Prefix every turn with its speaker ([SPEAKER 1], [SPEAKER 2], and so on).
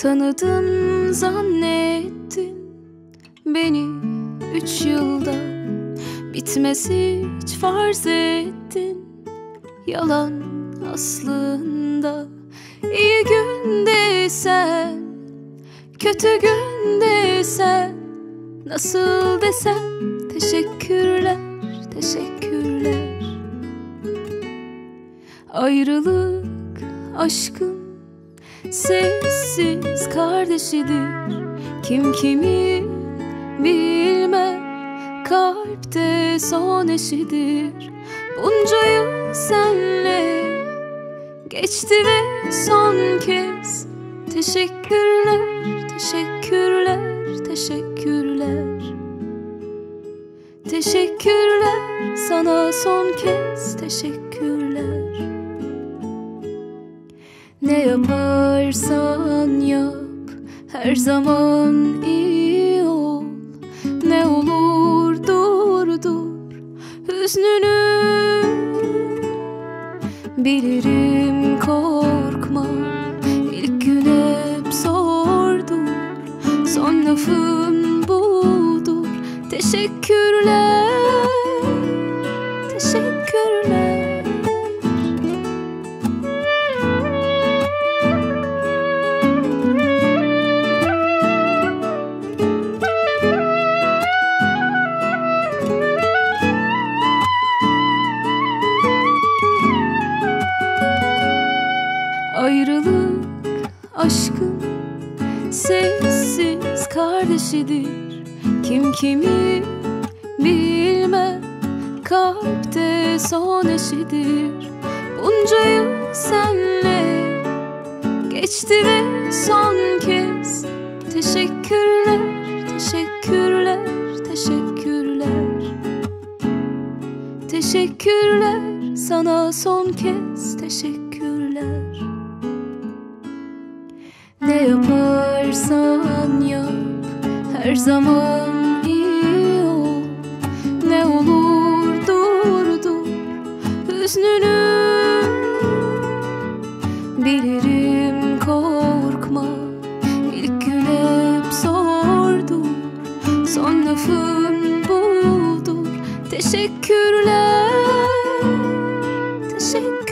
[SPEAKER 1] Tanıdım zannettin beni 3 yılda, bitmez hiç farz ettin, yalan aslında. İyi gündeysen, kötü gündeysen, nasıl desem teşekkürler, teşekkürler. Ayrılık aşkın sessiz kardeşidir. Kim kimi bilmez, kalpte son eşidir. Bunca yıl senle geçti ve son kez teşekkürler, teşekkürler, teşekkürler. Teşekkürler, sana son kez teşekkürler. Ne yaparsan yap, her zaman iyi ol. Ne olur dur hüznünü. Bilirim korkma, ilk gün hep zordur, son lafın budur. Teşekkürler, teşekkürler. Ayrılık aşkın sessiz kardeşidir. Kim kimi bilmez, kalpte son eşidir. Bunca yıl senle geçti ve son kez teşekkürler, teşekkürler, teşekkürler. Teşekkürler, sana son kez teşekkürler. Ne yaparsan yap, her zaman iyi ol. Ne olur dur hüznünü. Bilirim korkma, ilk gün hep zordur, son lafın budur. Teşekkürler, teşekkürler.